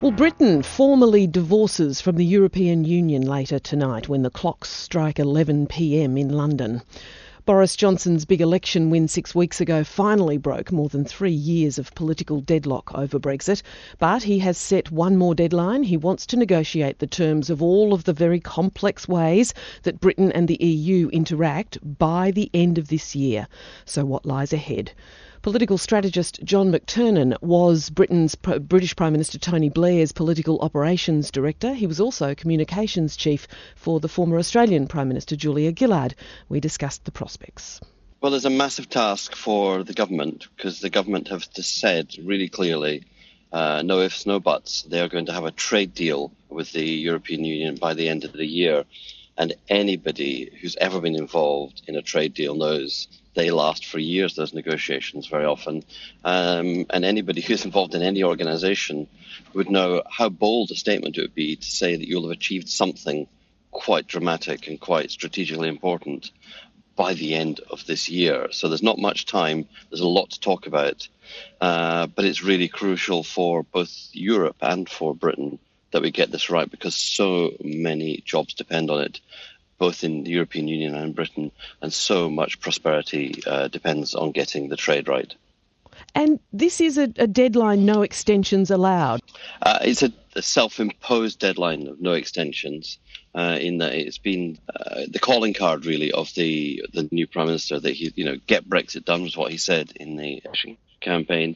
Well, Britain formally divorces from the European Union later tonight when the clocks strike 11 p.m. in London. Boris Johnson's big election win 6 weeks ago finally broke more than 3 years of political deadlock over Brexit. But he has set one more deadline. He wants to negotiate the terms of all of the very complex ways that Britain and the EU interact by the end of this year. So what lies ahead? Political strategist John McTernan was British Prime Minister Tony Blair's political operations director. He was also communications chief for the former Australian Prime Minister Julia Gillard. We discussed the prospects. Well, there's a massive task for the government because the government have just said really clearly, no ifs, no buts, they are going to have a trade deal with the European Union by the end of the year. And anybody who's ever been involved in a trade deal knows they last for years, those negotiations very often. And anybody who's involved in any organisation would know how bold a statement it would be to say that you'll have achieved something quite dramatic and quite strategically important by the end of this year. So there's not much time. There's a lot to talk about. But it's really crucial for both Europe and for Britain that we get this right because so many jobs depend on it, both in the European Union and Britain, and so much prosperity depends on getting the trade right. And this is a deadline, no extensions allowed. It's a self-imposed deadline of no extensions, in that it's been the calling card, really, of the new Prime Minister that get Brexit done was what he said in the election campaign,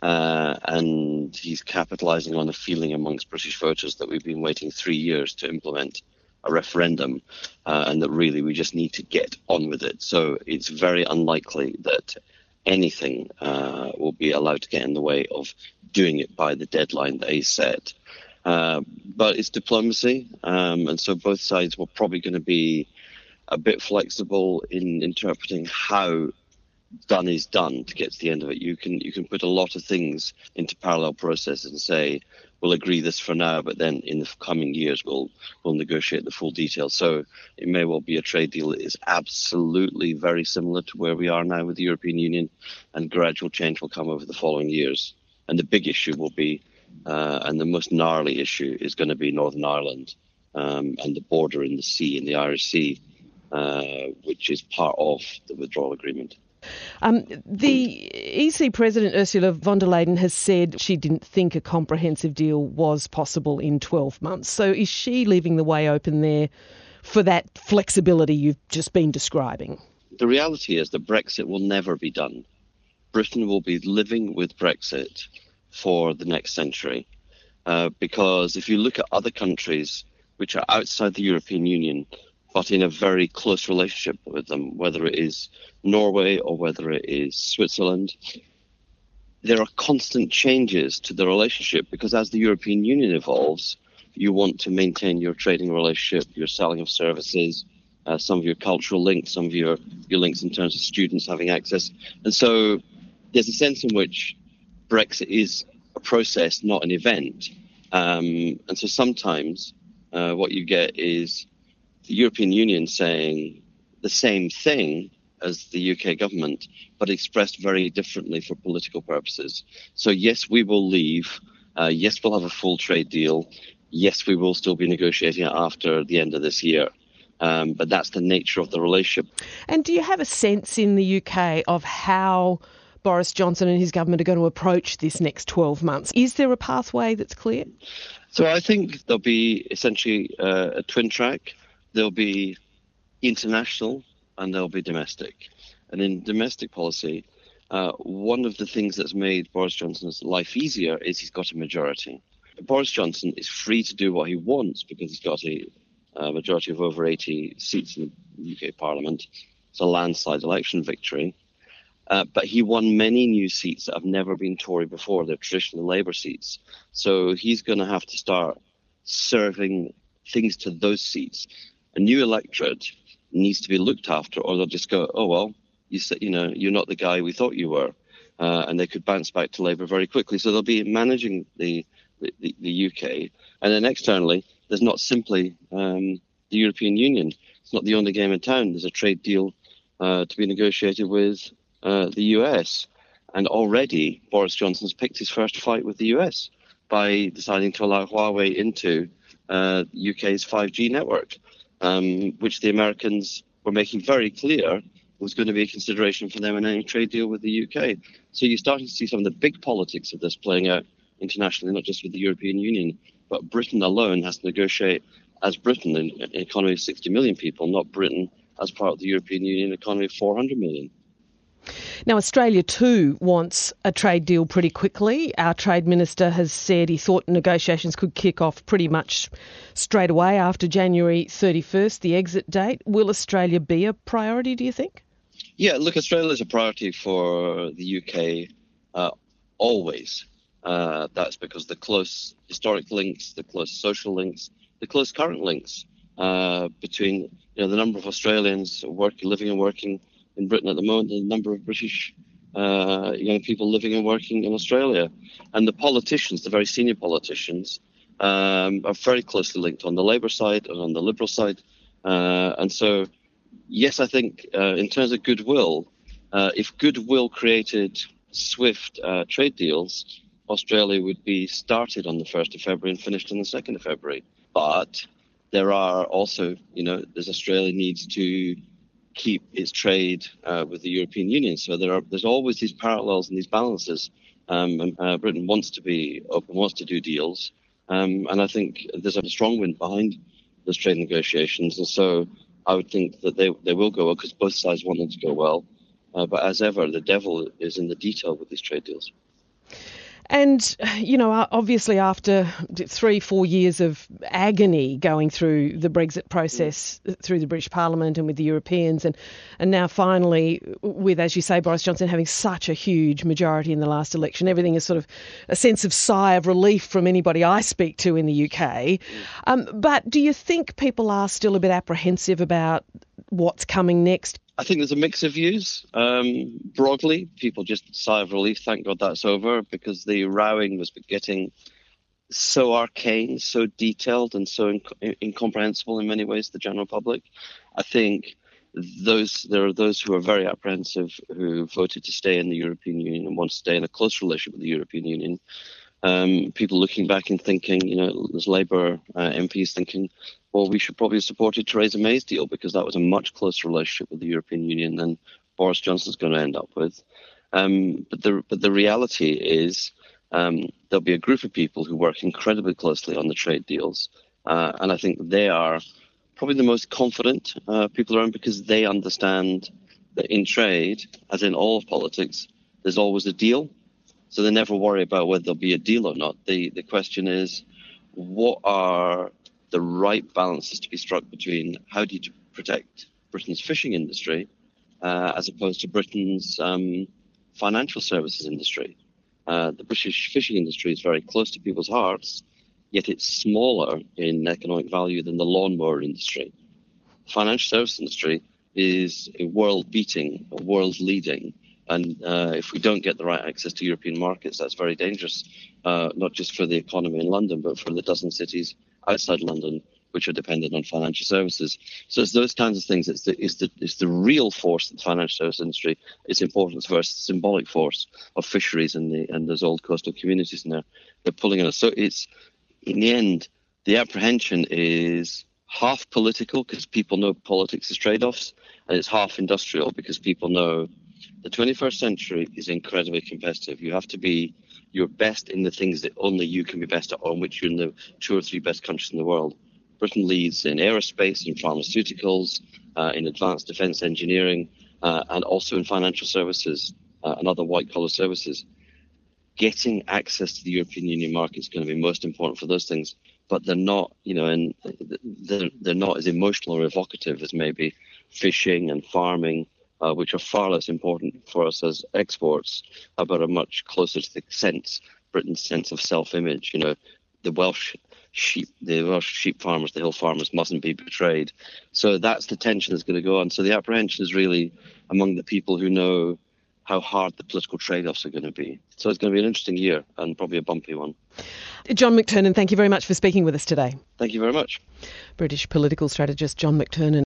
and he's capitalising on a feeling amongst British voters that we've been waiting 3 years to implement a referendum, and that really we just need to get on with it. So it's very unlikely that anything will be allowed to get in the way of doing it by the deadline that he set. But it's diplomacy, and so both sides were probably going to be a bit flexible in interpreting how done is done to get to the end of it. You can put a lot of things into parallel processes and say, we'll agree this for now, but then in the coming years we'll negotiate the full details. So it may well be a trade deal that is absolutely very similar to where we are now with the European Union, and gradual change will come over the following years. And the big issue will be, and the most gnarly issue is going to be Northern Ireland and the border in the sea, in the Irish Sea, which is part of the withdrawal agreement. The EC President Ursula von der Leyen has said she didn't think a comprehensive deal was possible in 12 months. So is she leaving the way open there for that flexibility you've just been describing? The reality is that Brexit will never be done. Britain will be living with Brexit for the next century, because if you look at other countries which are outside the European Union, but in a very close relationship with them, whether it is Norway or whether it is Switzerland, there are constant changes to the relationship because as the European Union evolves, you want to maintain your trading relationship, your selling of services, some of your cultural links, some of your links in terms of students having access. And so there's a sense in which Brexit is a process, not an event. And so sometimes what you get is the European Union saying the same thing as the UK government, but expressed very differently for political purposes. So yes, we will leave. Yes, we'll have a full trade deal. Yes, we will still be negotiating it after the end of this year. But that's the nature of the relationship. And do you have a sense in the UK of how Boris Johnson and his government are going to approach this next 12 months? Is there a pathway that's clear? So I think there'll be essentially a twin track. There'll be international and there'll be domestic. And in domestic policy, one of the things that's made Boris Johnson's life easier is he's got a majority. Boris Johnson is free to do what he wants because he's got a majority of over 80 seats in the UK Parliament. It's a landslide election victory. But he won many new seats that have never been Tory before. They're traditional Labour seats. So he's going to have to start serving things to those seats. A new electorate needs to be looked after, or they'll just go, oh, well, you're not the guy we thought you were. And they could bounce back to Labour very quickly. So they'll be managing the UK. And then externally, there's not simply the European Union. It's not the only game in town. There's a trade deal to be negotiated with the US. And already Boris Johnson's picked his first fight with the US by deciding to allow Huawei into UK's 5G network, which the Americans were making very clear was going to be a consideration for them in any trade deal with the UK. So you're starting to see some of the big politics of this playing out internationally, not just with the European Union, but Britain alone has to negotiate as Britain, an economy of 60 million people, not Britain as part of the European Union economy of 400 million. Now, Australia too wants a trade deal pretty quickly. Our Trade Minister has said he thought negotiations could kick off pretty much straight away after January 31st, the exit date. Will Australia be a priority, do you think? Yeah, look, Australia is a priority for the UK always. That's because the close historic links, the close social links, the close current links between the number of Australians living and working in Britain at the moment, and the number of British young people living and working in Australia. And the politicians, the very senior politicians, are very closely linked on the Labour side and on the Liberal side. And so, yes, I think in terms of goodwill, if goodwill created swift trade deals, Australia would be started on the 1st of February and finished on the 2nd of February. But there are also, there's Australia needs to keep its trade with the European Union. So there's always these parallels and these balances. And Britain wants to be open, wants to do deals. And I think there's a strong wind behind those trade negotiations. And so I would think that they will go well because both sides want them to go well. But as ever, the devil is in the detail with these trade deals. And, obviously after 3-4 years of agony going through the Brexit process, through the British Parliament and with the Europeans, and now finally with, as you say, Boris Johnson having such a huge majority in the last election, everything is sort of a sense of sigh of relief from anybody I speak to in the UK. But do you think people are still a bit apprehensive about what's coming next? I think there's a mix of views. Broadly, people just sigh of relief. Thank God that's over, because the rowing was getting so arcane, so detailed, and so incomprehensible in many ways to the general public. I think there are those who are very apprehensive, who voted to stay in the European Union and want to stay in a close relationship with the European Union. People looking back and thinking, there's Labour MPs thinking, well, we should probably have supported Theresa May's deal because that was a much closer relationship with the European Union than Boris Johnson's going to end up with. But the reality is there'll be a group of people who work incredibly closely on the trade deals. And I think they are probably the most confident people around, because they understand that in trade, as in all of politics, there's always a deal. So they never worry about whether there'll be a deal or not. The question is, what are the right balances to be struck between how do you protect Britain's fishing industry as opposed to Britain's financial services industry? The British fishing industry is very close to people's hearts, yet it's smaller in economic value than the lawnmower industry. The financial services industry is a world-beating, a world-leading. And if we don't get the right access to European markets, that's very dangerous, not just for the economy in London, but for the dozen cities outside London which are dependent on financial services. So it's those kinds of things. It's the real force of the financial service industry. Its importance versus the symbolic force of fisheries and those old coastal communities in there. They're pulling on us. So it's, in the end, the apprehension is half political because people know politics is trade-offs, and it's half industrial because people know the 21st century is incredibly competitive. You have to be your best in the things that only you can be best at, on which you're in the 2 or 3 best countries in the world. Britain leads in aerospace, in pharmaceuticals, in advanced defence engineering, and also in financial services and other white-collar services. Getting access to the European Union market is going to be most important for those things, but they're not, and they're not as emotional or evocative as maybe fishing and farming, which are far less important for us as exports, but are much closer to Britain's sense of self-image. The Welsh sheep farmers, the hill farmers, mustn't be betrayed. So that's the tension that's going to go on. So the apprehension is really among the people who know how hard the political trade-offs are going to be. So it's going to be an interesting year and probably a bumpy one. John McTernan, thank you very much for speaking with us today. Thank you very much. British political strategist John McTernan.